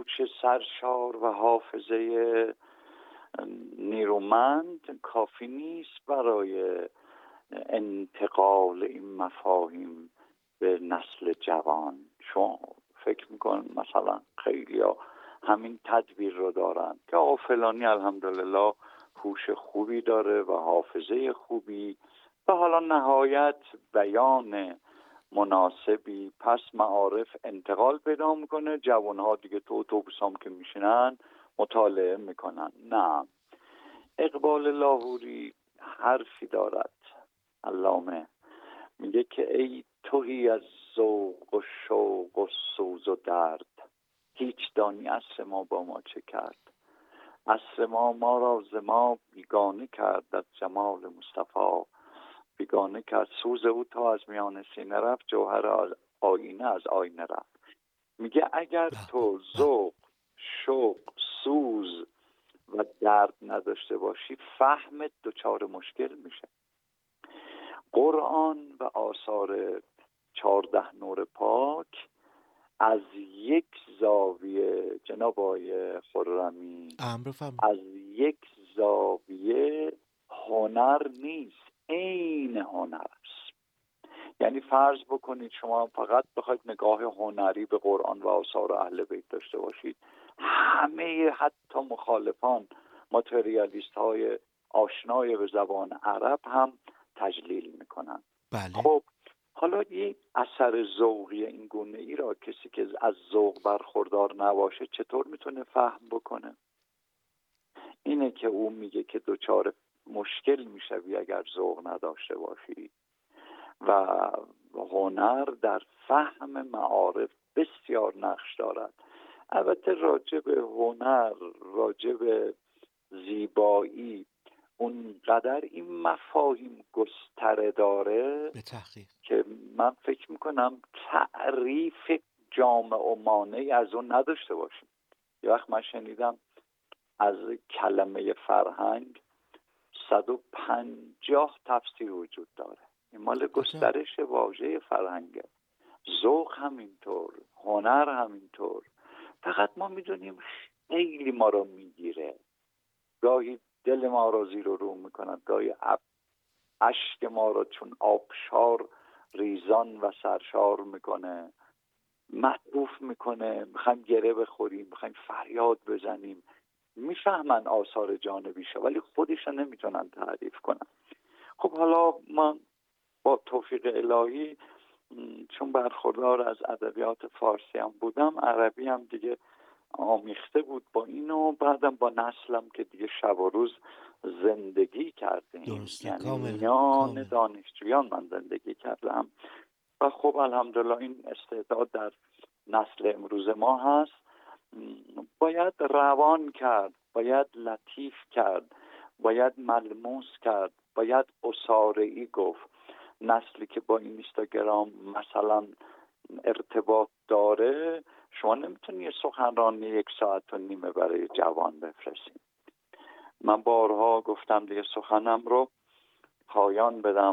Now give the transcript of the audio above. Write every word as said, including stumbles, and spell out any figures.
هوش سرشار و حافظه نیرومند کافی نیست برای انتقال این مفاهیم به نسل جوان. شما فکر میکن مثلا خیلی ها همین تدبیر رو دارن که آقا فلانی الحمدلله هوش خوبی داره و حافظه خوبی و حالا نهایت بیان مناسبی، پس معارف انتقال پیدا میکنه، جوانها دیگه تو اتوبوسام که میشینن مطالعه میکنن. نه، اقبال لاهوری حرفی دارد، علامه، میگه که ای توهی از ذوق و شوق و سوز و درد، هیچ دانی عصر ما با ما چه کرد. عصر ما ما را ز ما بیگانه کرد، از جمال مصطفی بیگانه کرد. سوز او تا از میان سینه رفت، جوهر از آینه از آینه رفت. میگه اگر تو ذوق، شوق، سوز و درد نداشته باشی، فهمت دچار مشکل میشه. قرآن و آثار چهارده نور پاک از یک زاویه، جناب آقای خرمی، از یک زاویه هنر نیست، عین هنر است. یعنی فرض بکنید شما فقط بخواید نگاه هنری به قرآن و آثار اهل بیت داشته باشید، همه حتی مخالفان، ماتریالیست های آشنای به زبان عرب هم تجلیل میکنن. بله. خب حالا یک اثر ذوقی این گونه ای را کسی که از ذوق برخوردار نباشه چطور میتونه فهم بکنه؟ اینه که او میگه که دچار مشکل میشوی اگر ذوق نداشته باشی. و هنر در فهم معارف بسیار نقش دارد. البته راجع به هنر، راجع به زیبایی اونقدر این مفاهیم گستره داره به تحقیق که من فکر میکنم تعریف جامع و مانعی از اون نداشته باشیم. یه وقت من شنیدم از کلمه فرهنگ صد و پنجاه تفسیر وجود داره. این مال گسترش واژه فرهنگه. ذوق همینطور، هنر همینطور. فقط ما میدونیم خیلی ما رو میگیره، گاهی دل ما رو زیر و رو میکنه، گاهی اشک ما رو چون آبشار ریزان و سرشار میکنه، مطبوف میکنه، میخوایم گره بخوریم، میخوایم فریاد بزنیم. میفهمن آثار جانبیشو ولی خودشو نمیتونن تعریف کنن. خب حالا من با توفیق الهی چون برخوردار از ادبیات فارسی هم بودم، عربی هم دیگه آمیخته بود با اینو، بعدم با نسلم که دیگه شب و روز زندگی کردیم، یعنی میان دانشجویان من زندگی کردم و خب الحمدلله این استعداد در نسل امروز ما هست. باید روان کرد، باید لطیف کرد، باید ملموس کرد، باید اساره‌ای گفت. نسلی که با این اینستاگرام مثلا ارتباط داره، شما نمیتونی یه سخنرانی یک ساعت و نیمه برای جوان بفرستیم. من بارها گفتم دیگه سخنم رو پایان بدم